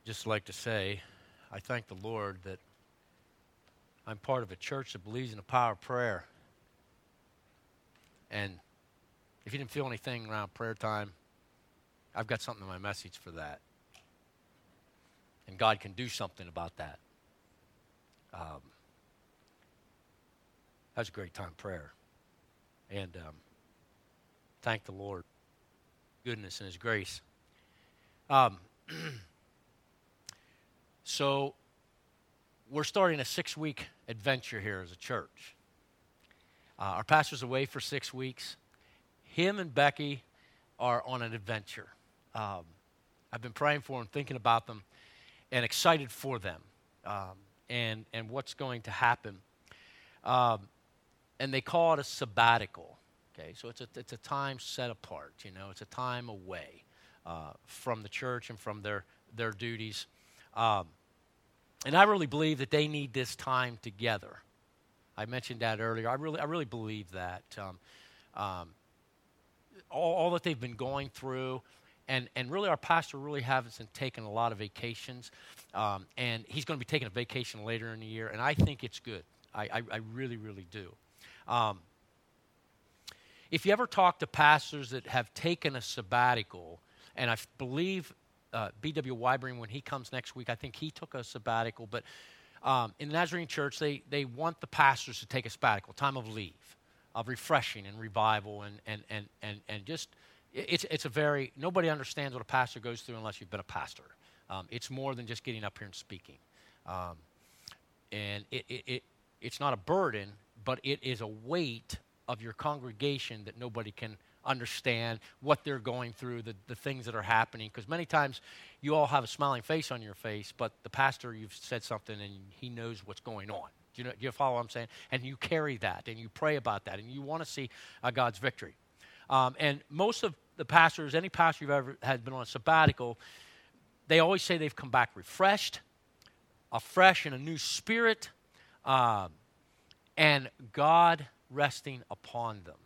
just like to say, I thank the Lord that I'm part of a church that believes in the power of prayer. And if you didn't feel anything around prayer time, I've got something in my message for that. And God can do something about that. That's a great time prayer. And thank the Lord, goodness and His grace. So we're starting a 6-week adventure here as a church. Our pastor's away for 6 weeks. Him and Becky are on an adventure. I've been praying for them, thinking about them, and excited for them and what's going to happen. And they call it a sabbatical. Okay, so it's a time set apart. You know, it's a time away from the church and from their duties. And I really believe that they need this time together. I mentioned that earlier. I really believe that. All that they've been going through, and really our pastor really hasn't taken a lot of vacations, and he's going to be taking a vacation later in the year, and I think it's good. I really, really do. If you ever talk to pastors that have taken a sabbatical, and I believe B.W. Wybring, when he comes next week, I think he took a sabbatical, but in the Nazarene Church, they want the pastors to take a sabbatical, time of leave, of refreshing and revival, and just, it's a very, nobody understands what a pastor goes through unless you've been a pastor. It's more than just getting up here and speaking. And it's not a burden, but it is a weight of your congregation that nobody can understand what they're going through, the things that are happening. Because many times you all have a smiling face on your face, but the pastor, you've said something and he knows what's going on. Do you follow what I'm saying? And you carry that and you pray about that and you want to see God's victory. And most of the pastors, any pastor you've ever had been on a sabbatical, they always say they've come back refreshed, afresh in a new spirit, and God resting upon them.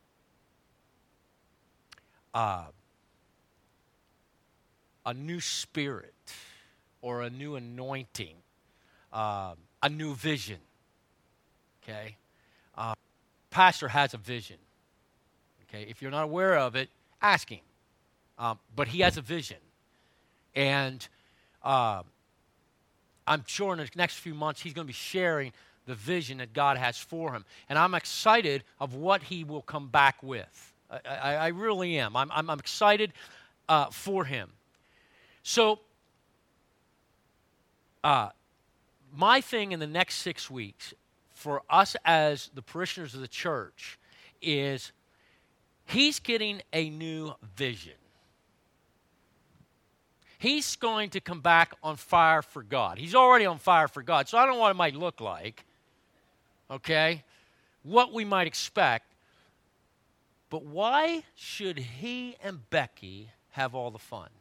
A new spirit or a new anointing, a new vision, okay? Pastor has a vision, okay? If you're not aware of it, ask him. But he has a vision. And I'm sure in the next few months he's going to be sharing the vision that God has for him. And I'm excited of what he will come back with. I really am. I'm excited for him. So, my thing in the next 6 weeks for us as the parishioners of the church is he's getting a new vision. He's going to come back on fire for God. He's already on fire for God, so I don't know what it might look like, okay, what we might expect. But why should he and Becky have all the fun?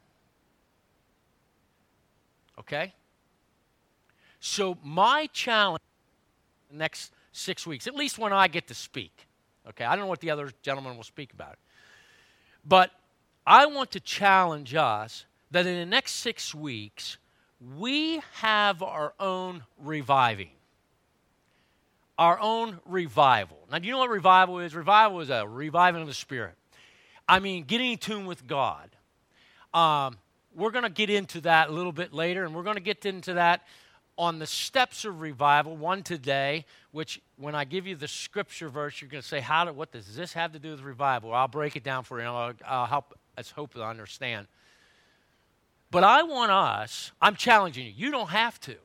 Okay? So my challenge in the next 6 weeks, at least when I get to speak, okay? I don't know what the other gentlemen will speak about. But I want to challenge us that in the next 6 weeks, we have our own reviving. Our own revival. Now, do you know what revival is? Revival is a reviving of the Spirit. I mean, getting in tune with God. We're going to get into that a little bit later, and we're going to get into that on the steps of revival, one today, which when I give you the scripture verse, you're going to say, what does this have to do with revival? I'll break it down for you, and I'll help us hope to understand. But I'm challenging you. You don't have to.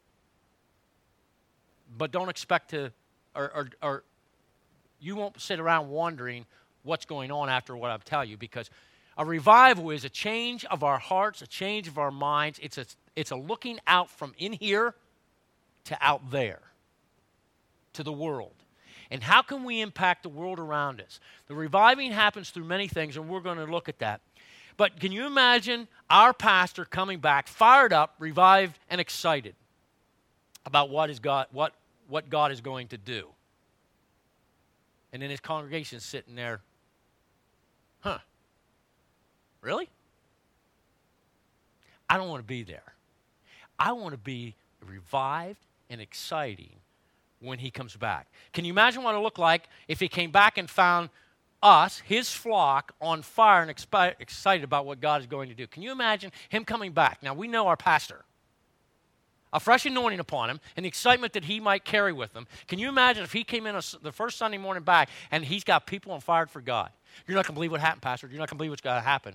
But don't expect to, or you won't sit around wondering what's going on after what I tell you, because a revival is a change of our hearts, a change of our minds. It's a looking out from in here to out there, to the world. And how can we impact the world around us? The reviving happens through many things, and we're going to look at that. But can you imagine our pastor coming back, fired up, revived, and excited about what God is going to do? And then his congregation sitting there, really? I don't want to be there. I want to be revived and exciting when he comes back. Can you imagine what it would look like if he came back and found us, his flock, on fire and excited about what God is going to do? Can you imagine him coming back? Now, we know our pastor. A fresh anointing upon him and the excitement that he might carry with him. Can you imagine if he came in the first Sunday morning back and he's got people on fire for God? You're not going to believe what happened, Pastor. You're not going to believe what's going to happen.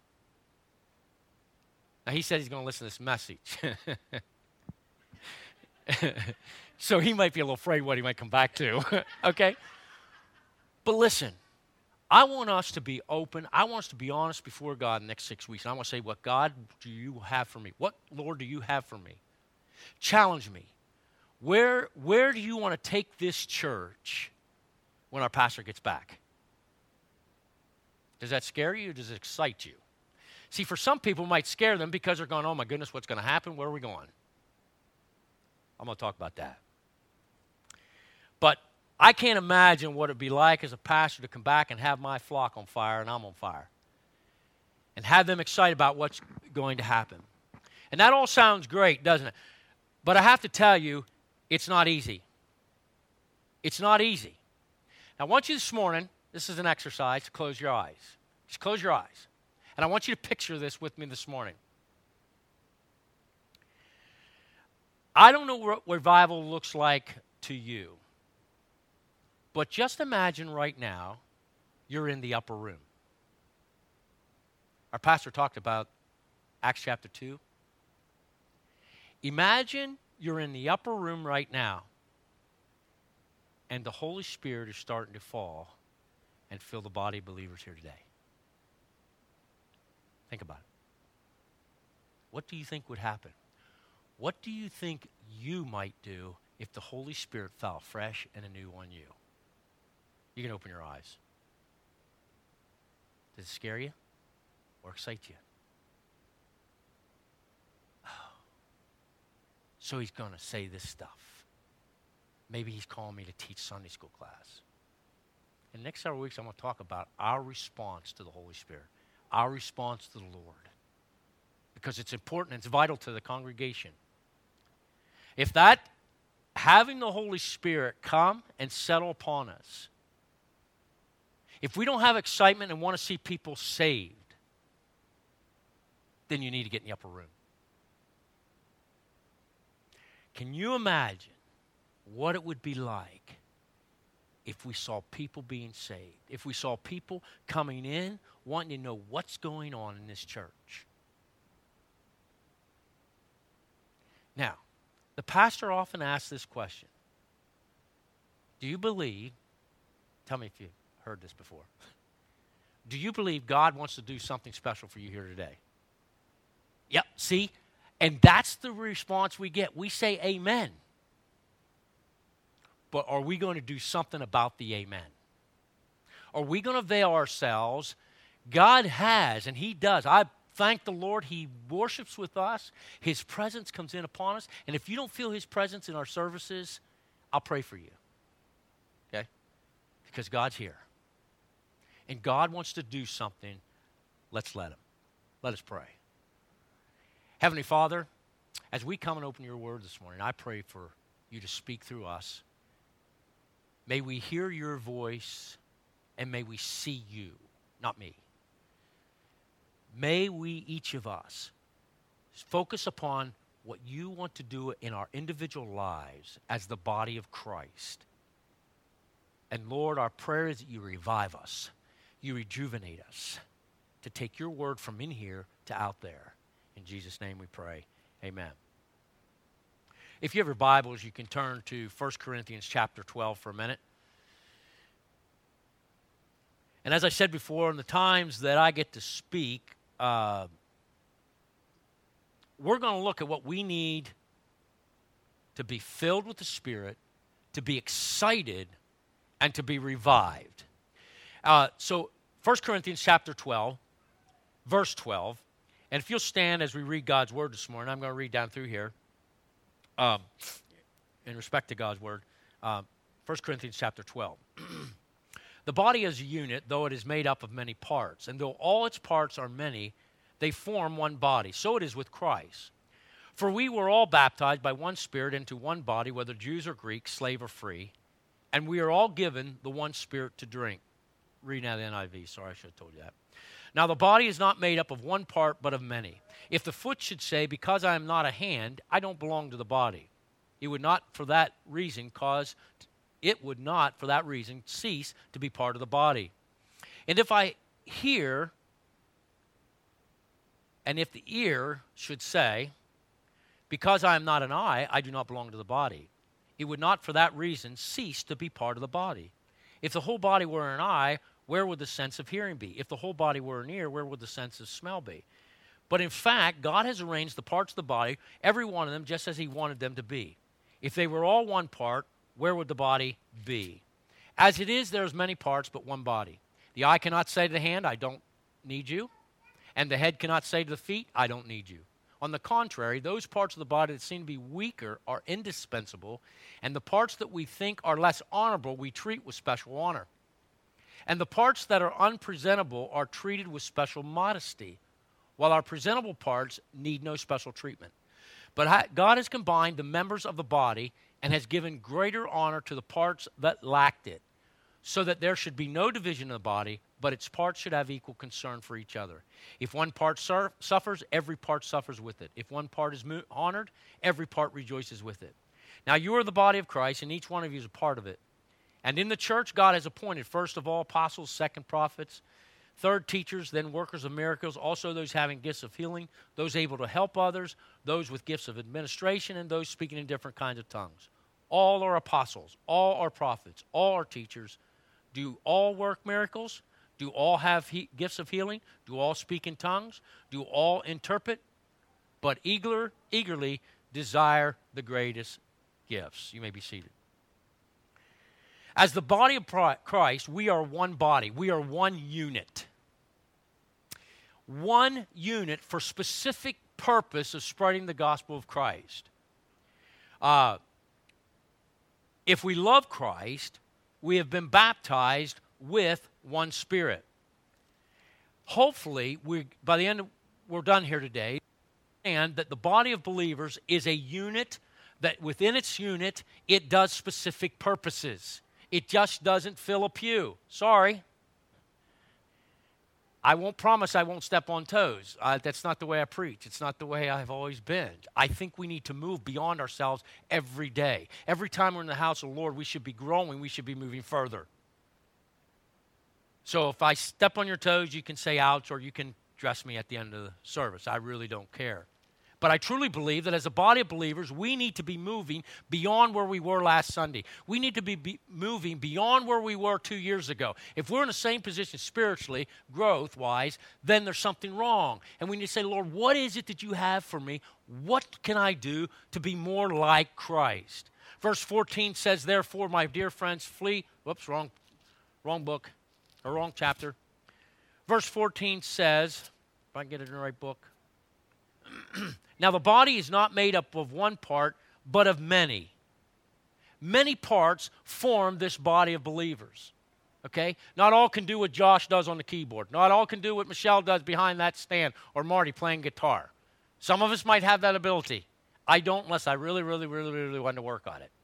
Now, he said he's going to listen to this message. So he might be a little afraid what he might come back to. Okay? But listen, I want us to be open. I want us to be honest before God in the next 6 weeks. And I want to say, what God do you have for me? What, Lord, do you have for me? Challenge me. Where do you want to take this church when our pastor gets back? Does that scare you or does it excite you? See, for some people, it might scare them because they're going, oh my goodness, what's going to happen? Where are we going? I'm going to talk about that. But I can't imagine what it would be like as a pastor to come back and have my flock on fire and I'm on fire. And have them excited about what's going to happen. And that all sounds great, doesn't it? But I have to tell you, it's not easy. It's not easy. Now, I want you this morning, this is an exercise, to close your eyes. Just close your eyes. And I want you to picture this with me this morning. I don't know what revival looks like to you. But just imagine right now, you're in the upper room. Our pastor talked about Acts chapter 2. Imagine you're in the upper room right now, and the Holy Spirit is starting to fall and fill the body of believers here today. Think about it. What do you think would happen? What do you think you might do if the Holy Spirit fell fresh and anew on you? You can open your eyes. Does it scare you or excite you? So he's going to say this stuff. Maybe he's calling me to teach Sunday school class. In the next several weeks, I'm going to talk about our response to the Holy Spirit, our response to the Lord, because it's important, it's vital to the congregation. If that, having the Holy Spirit come and settle upon us, if we don't have excitement and want to see people saved, then you need to get in the upper room. Can you imagine what it would be like if we saw people being saved? If we saw people coming in, wanting to know what's going on in this church? Now, the pastor often asks this question. Do you believe, tell me if you've heard this before, do you believe God wants to do something special for you here today? Yep, see? And that's the response we get. We say amen. But are we going to do something about the amen? Are we going to veil ourselves? God has, and he does. I thank the Lord. He worships with us. His presence comes in upon us. And if you don't feel his presence in our services, I'll pray for you. Okay? Because God's here. And God wants to do something. Let's let him. Let us pray. Heavenly Father, as we come and open your word this morning, I pray for you to speak through us. May we hear your voice and may we see you, not me. May we, each of us, focus upon what you want to do in our individual lives as the body of Christ. And Lord, our prayer is that you revive us, you rejuvenate us to take your word from in here to out there. In Jesus' name we pray. Amen. If you have your Bibles, you can turn to 1 Corinthians chapter 12 for a minute. And as I said before, in the times that I get to speak, we're going to look at what we need to be filled with the Spirit, to be excited, and to be revived. So 1 Corinthians chapter 12, verse 12. And if you'll stand as we read God's word this morning, I'm going to read down through here in respect to God's word. 1 Corinthians chapter 12. The body is a unit, though it is made up of many parts. And though all its parts are many, They form one body. So it is with Christ. For we were all baptized by one Spirit into one body, whether Jews or Greeks, slave or free, and we are all given the one Spirit to drink. Reading out of the NIV. Sorry, I should have told you that. Now the body is not made up of one part, but of many. If the foot should say, because I am not a hand, I don't belong to the body, it would not for that reason cease to be part of the body. And if the ear should say, because I am not an eye, I do not belong to the body, it would not for that reason cease to be part of the body. If the whole body were an eye, where would the sense of hearing be? If the whole body were an ear, where would the sense of smell be? But in fact, God has arranged the parts of the body, every one of them, just as he wanted them to be. If they were all one part, where would the body be? As it is, there's many parts, but one body. The eye cannot say to the hand, I don't need you. And the head cannot say to the feet, I don't need you. On the contrary, those parts of the body that seem to be weaker are indispensable, and the parts that we think are less honorable we treat with special honor. And the parts that are unpresentable are treated with special modesty, while our presentable parts need no special treatment. But God has combined the members of the body and has given greater honor to the parts that lacked it, so that there should be no division in the body, but its parts should have equal concern for each other. If one part suffers, every part suffers with it. If one part is honored, every part rejoices with it. Now you are the body of Christ, and each one of you is a part of it. And in the church, God has appointed, first of all, apostles, second, prophets, third, teachers, then workers of miracles, also those having gifts of healing, those able to help others, those with gifts of administration, and those speaking in different kinds of tongues. All are apostles, all are prophets, all are teachers. Do all work miracles? Do all have gifts of healing? Do all speak in tongues? Do all interpret? But eagerly desire the greatest gifts. You may be seated. As the body of Christ, we are one body. We are one unit. One unit for specific purpose of spreading the gospel of Christ. If we love Christ, we have been baptized with one Spirit. Hopefully, by the end we're done here today, and that the body of believers is a unit that within its unit, it does specific purposes. It just doesn't fill a pew. Sorry. I won't promise I won't step on toes. That's not the way I preach. It's not the way I've always been. I think we need to move beyond ourselves every day. Every time we're in the house of the Lord, we should be growing. We should be moving further. So if I step on your toes, you can say ouch, or you can dress me at the end of the service. I really don't care. But I truly believe that as a body of believers, we need to be moving beyond where we were last Sunday. We need to be moving beyond where we were 2 years ago. If we're in the same position spiritually, growth-wise, then there's something wrong. And we need to say, Lord, what is it that you have for me? What can I do to be more like Christ? Verse 14 says, therefore, my dear friends, flee. Whoops, wrong book, or wrong chapter. Verse 14 says, if I can get it in the right book. Now, the body is not made up of one part, but of many. Many parts form this body of believers. Okay? Not all can do what Josh does on the keyboard. Not all can do what Michelle does behind that stand, or Marty playing guitar. Some of us might have that ability. I don't unless I really, really, really, really want to work on it.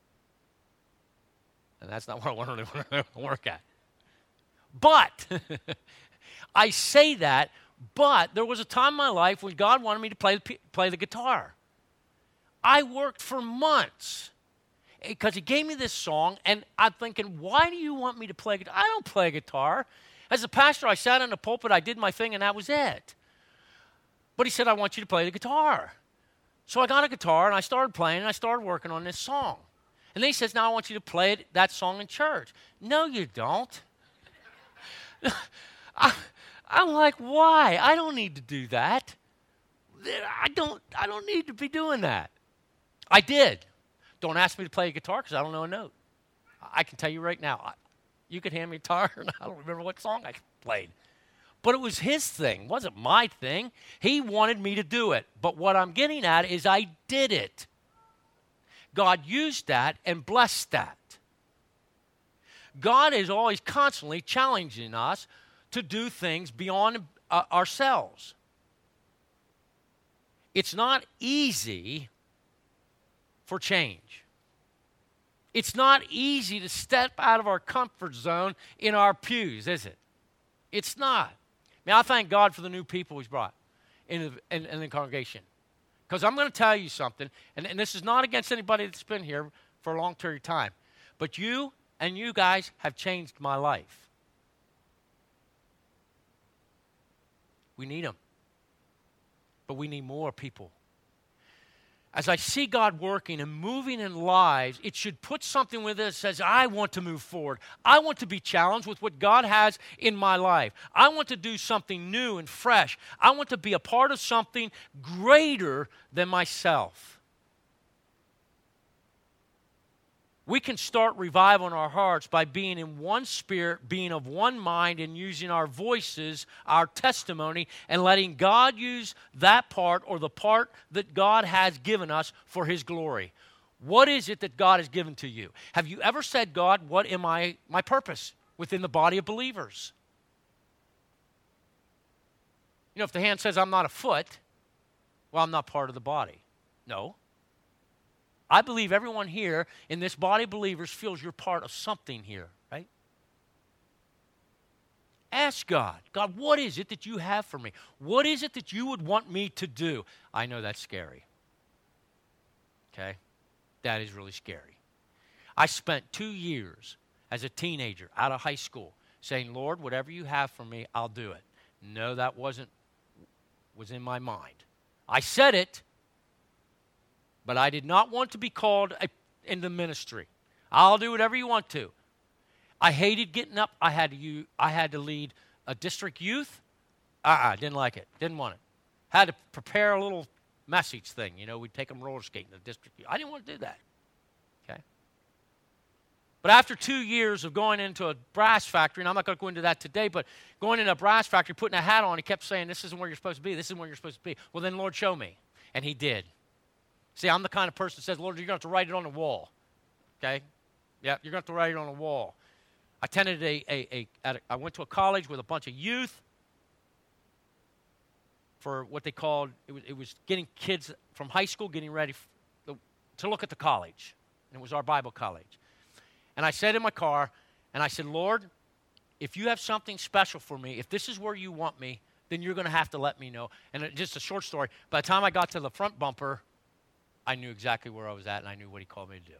And that's not what I really want to work at. But, I say that, but there was a time in my life when God wanted me to play the guitar. I worked for months because he gave me this song, and I'm thinking, why do you want me to play guitar? I don't play guitar. As a pastor, I sat in the pulpit, I did my thing, and that was it. But he said, I want you to play the guitar. So I got a guitar, and I started playing, and I started working on this song. And then he says, now I want you to play that song in church. No, you don't. I'm like, why? I don't need to do that. I don't need to be doing that. I did. Don't ask me to play a guitar because I don't know a note. I can tell you right now, you could hand me a guitar and I don't remember what song I played. But it was his thing. It wasn't my thing. He wanted me to do it. But what I'm getting at is I did it. God used that and blessed that. God is always constantly challenging us to do things beyond ourselves. It's not easy for change. It's not easy to step out of our comfort zone in our pews, is it? It's not. I thank God for the new people He's brought in the congregation. Because I'm going to tell you something, and this is not against anybody that's been here for a long period of time, but you and you guys have changed my life. We need them. But we need more people. As I see God working and moving in lives, it should put something with it that says, I want to move forward. I want to be challenged with what God has in my life. I want to do something new and fresh. I want to be a part of something greater than myself. We can start revival in our hearts by being in one spirit, being of one mind, and using our voices, our testimony, and letting God use that part or the part that God has given us for His glory. What is it that God has given to you? Have you ever said, God, what am my purpose within the body of believers? You know, if the hand says, I'm not a foot, well, I'm not part of the body. No. I believe everyone here in this body of believers feels you're part of something here, right? Ask God, God, what is it that you have for me? What is it that you would want me to do? I know that's scary. Okay? That is really scary. I spent 2 years as a teenager out of high school saying, Lord, whatever you have for me, I'll do it. No, that was in my mind. I said it, but I did not want to be called in the ministry. I'll do whatever you want to. I hated getting up. I had to lead a district youth. Didn't like it. Didn't want it. Had to prepare a little message thing. You know, we'd take them roller skating to the district youth. I didn't want to do that. Okay. But after 2 years of going into a brass factory, and I'm not going to go into that today, but going into a brass factory, putting a hat on, he kept saying, this isn't where you're supposed to be. This isn't where you're supposed to be. Well, then, Lord, show me. And He did. See, I'm the kind of person that says, Lord, you're going to have to write it on the wall. Okay? Yeah, you're going to have to write it on the wall. I attended I went to a college with a bunch of youth for what they called, it was getting kids from high school getting ready to look at the college. And it was our Bible college. And I sat in my car, and I said, Lord, if you have something special for me, if this is where you want me, then you're going to have to let me know. And just a short story, by the time I got to the front bumper, I knew exactly where I was at, and I knew what He called me to do.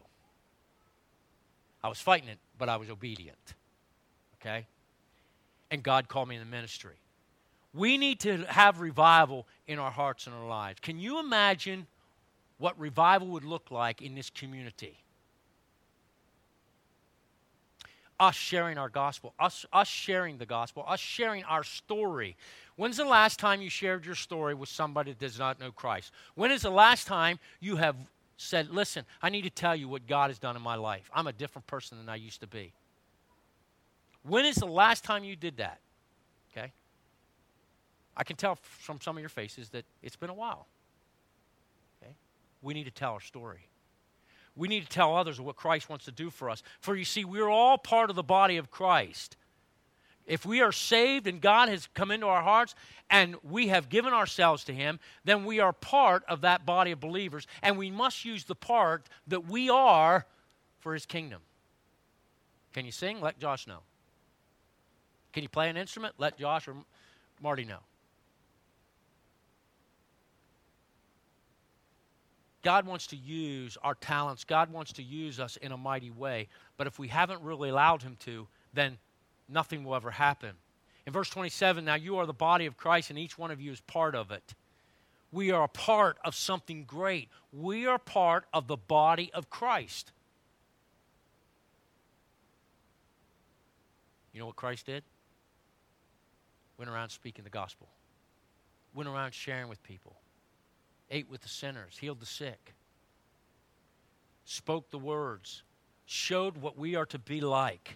I was fighting it, but I was obedient. Okay? And God called me in the ministry. We need to have revival in our hearts and our lives. Can you imagine what revival would look like in this community? Us sharing our gospel, us sharing the gospel, us sharing our story. When's the last time you shared your story with somebody that does not know Christ? When is the last time you have said, listen, I need to tell you what God has done in my life. I'm a different person than I used to be. When is the last time you did that? Okay? I can tell from some of your faces that it's been a while. Okay? We need to tell our story. We need to tell others what Christ wants to do for us. For you see, we're all part of the body of Christ. If we are saved and God has come into our hearts and we have given ourselves to Him, then we are part of that body of believers, and we must use the part that we are for His kingdom. Can you sing? Let Josh know. Can you play an instrument? Let Josh or Marty know. God wants to use our talents. God wants to use us in a mighty way. But if we haven't really allowed Him to, then nothing will ever happen. In verse 27, now you are the body of Christ, and each one of you is part of it. We are a part of something great. We are part of the body of Christ. You know what Christ did? Went around speaking the gospel. Went around sharing with people. Ate with the sinners, healed the sick, spoke the words, showed what we are to be like.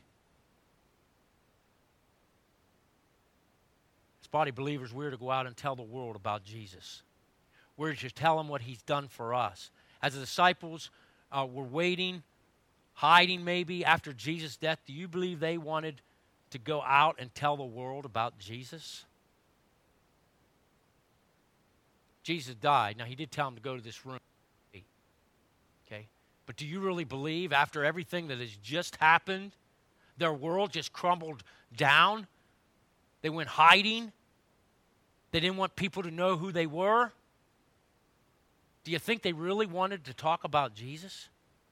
As body believers, we're to go out and tell the world about Jesus. We're to tell them what He's done for us. As the disciples were waiting, hiding maybe after Jesus' death, do you believe they wanted to go out and tell the world about Jesus? Jesus died. Now, he did tell him to go to this room. Okay? But do you really believe after everything that has just happened, their world just crumbled down? They went hiding. They didn't want people to know who they were. Do you think they really wanted to talk about Jesus?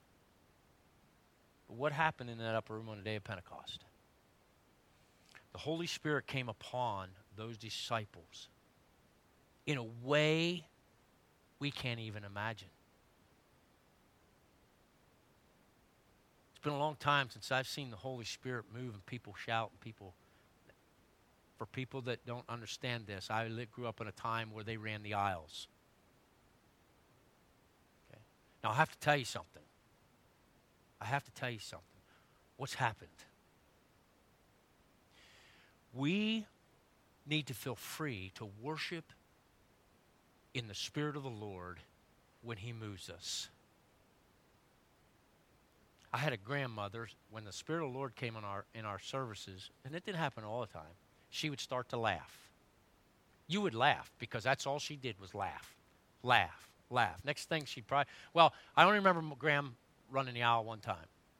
But what happened in that upper room on the day of Pentecost? The Holy Spirit came upon those disciples in a way we can't even imagine. It's been a long time since I've seen the Holy Spirit move and people shout and people. For people that don't understand this, I grew up in a time where they ran the aisles. Okay. Now, I have to tell you something. What's happened? We need to feel free to worship in the Spirit of the Lord when He moves us. I had a grandmother, when the Spirit of the Lord came in our services, and it didn't happen all the time, she would start to laugh. You would laugh because that's all she did was laugh. Laugh, laugh. Next thing she'd probably, well, I only remember Graham running the aisle one time.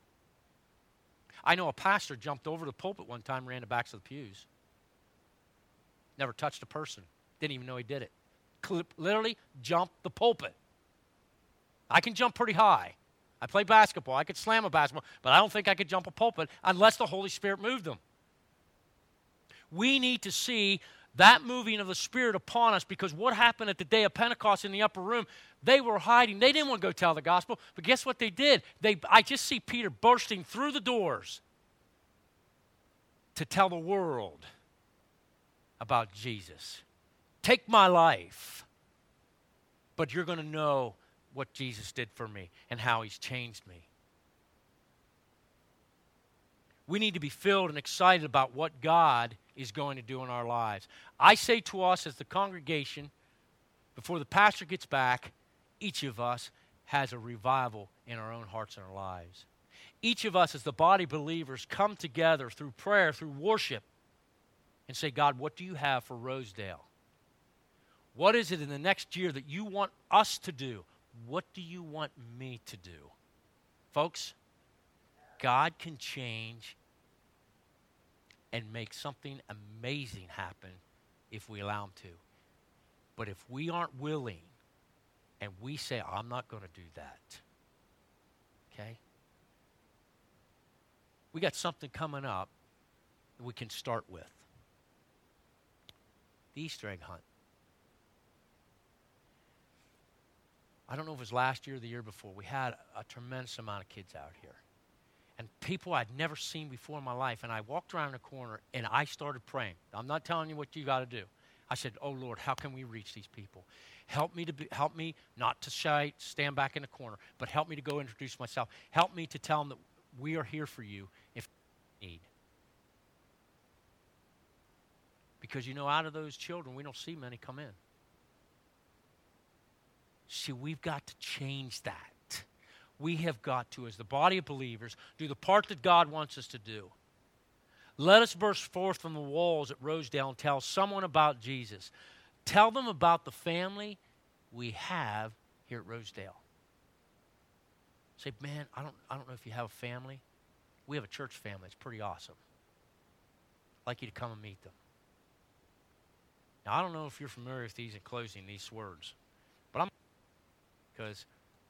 I know a pastor jumped over the pulpit one time, ran the backs of the pews. Never touched a person. Didn't even know he did it. Literally jumped the pulpit. I can jump pretty high. I play basketball. I could slam a basketball, but I don't think I could jump a pulpit unless the Holy Spirit moved them. We need to see that moving of the Spirit upon us, because what happened at the day of Pentecost in the upper room, they were hiding. They didn't want to go tell the gospel, but guess what they did? I just see Peter bursting through the doors to tell the world about Jesus. Take my life, but you're going to know what Jesus did for me and how He's changed me. We need to be filled and excited about what God is going to do in our lives. I say to us as the congregation, before the pastor gets back, each of us has a revival in our own hearts and our lives. Each of us as the body believers come together through prayer, through worship, and say, God, what do you have for Rosedale? What is it in the next year that you want us to do? What do you want me to do? Folks, God can change and make something amazing happen if we allow Him to. But if we aren't willing and we say, I'm not going to do that, okay? We got something coming up that we can start with. The Easter egg hunt. I don't know if it was last year or the year before. We had a tremendous amount of kids out here. And people I'd never seen before in my life. And I walked around the corner and I started praying. I'm not telling you what you got to do. I said, oh, Lord, how can we reach these people? Help me not to stand back in the corner, but help me to go introduce myself. Help me to tell them that we are here for you if you need. Because, out of those children, we don't see many come in. See, we've got to change that. We have got to, as the body of believers, do the part that God wants us to do. Let us burst forth from the walls at Rosedale and tell someone about Jesus. Tell them about the family we have here at Rosedale. Say, man, I don't know if you have a family. We have a church family. It's pretty awesome. I'd like you to come and meet them. Now, I don't know if you're familiar with these in closing, these words, but because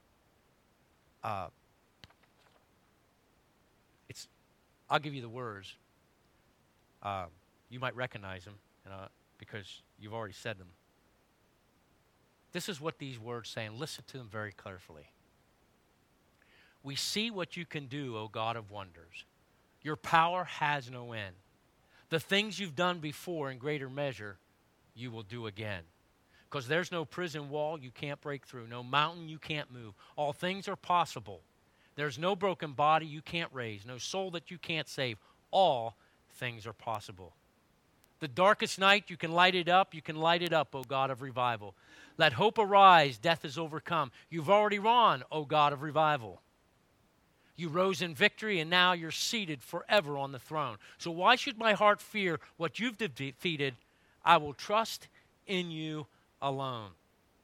I'll give you the words. You might recognize them because you've already said them. This is what these words say, and listen to them very carefully. We see what you can do, O God of wonders. Your power has no end. The things you've done before in greater measure, you will do again. Because there's no prison wall you can't break through, no mountain you can't move. All things are possible. There's no broken body you can't raise, no soul that you can't save. All things are possible. The darkest night, you can light it up, O God of revival. Let hope arise, death is overcome. You've already won, O God of revival. You rose in victory, and now you're seated forever on the throne. So why should my heart fear what you've defeated? I will trust in you alone.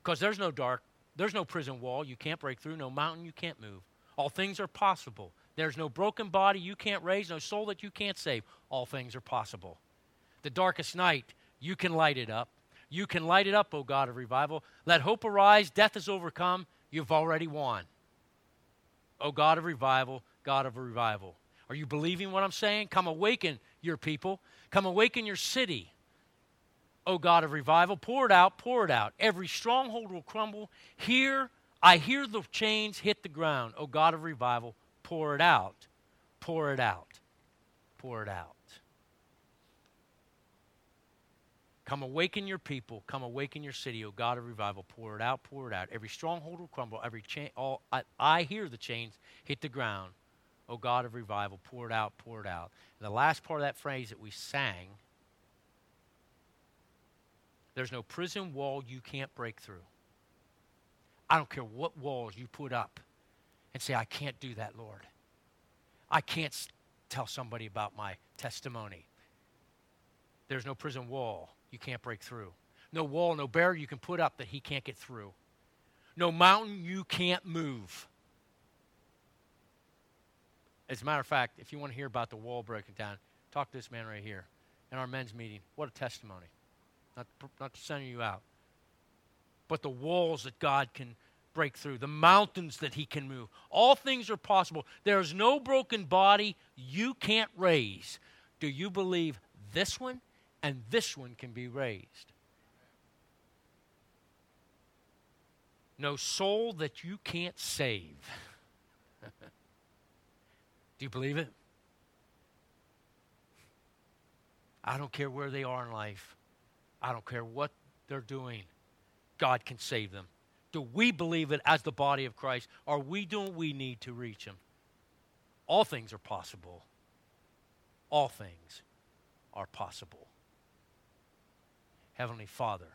Because there's no dark, there's no prison wall you can't break through, no mountain you can't move. All things are possible. There's no broken body you can't raise, no soul that you can't save. All things are possible. The darkest night, you can light it up. You can light it up, O God of revival. Let hope arise. Death is overcome. You've already won. O God of revival, God of revival. Are you believing what I'm saying? Come awaken your people. Come awaken your city. O God of revival, pour it out, pour it out. Every stronghold will crumble. I hear the chains hit the ground. O God of revival, pour it out, pour it out, pour it out. Come awaken your people. Come awaken your city, O God of revival. Pour it out, pour it out. Every stronghold will crumble. Every chain, I hear the chains hit the ground. O God of revival, pour it out, pour it out. And the last part of that phrase that we sang, there's no prison wall you can't break through. I don't care what walls you put up and say, I can't do that, Lord. I can't tell somebody about my testimony. There's no prison wall you can't break through. No wall, no barrier you can put up that he can't get through. No mountain you can't move. As a matter of fact, if you want to hear about the wall breaking down, talk to this man right here in our men's meeting. What a testimony. Not sending you out. But the walls that God can break through, the mountains that he can move. All things are possible. There is no broken body you can't raise. Do you believe this one and this one can be raised? No soul that you can't save. Do you believe it? I don't care where they are in life. I don't care what they're doing. God can save them. Do we believe it as the body of Christ? Are we doing what we need to reach them? All things are possible. All things are possible. Heavenly Father,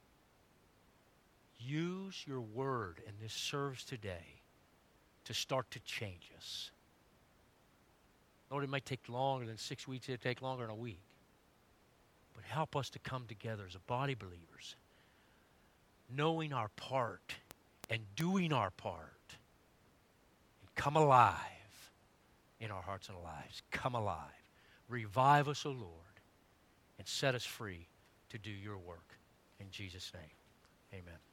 use your word in this service today to start to change us. Lord, it might take longer than 6 weeks. It'll take longer than a week. But help us to come together as a body of believers, knowing our part and doing our part, and come alive in our hearts and lives. Come alive. Revive us, O Lord, and set us free to do your work. In Jesus' name, amen.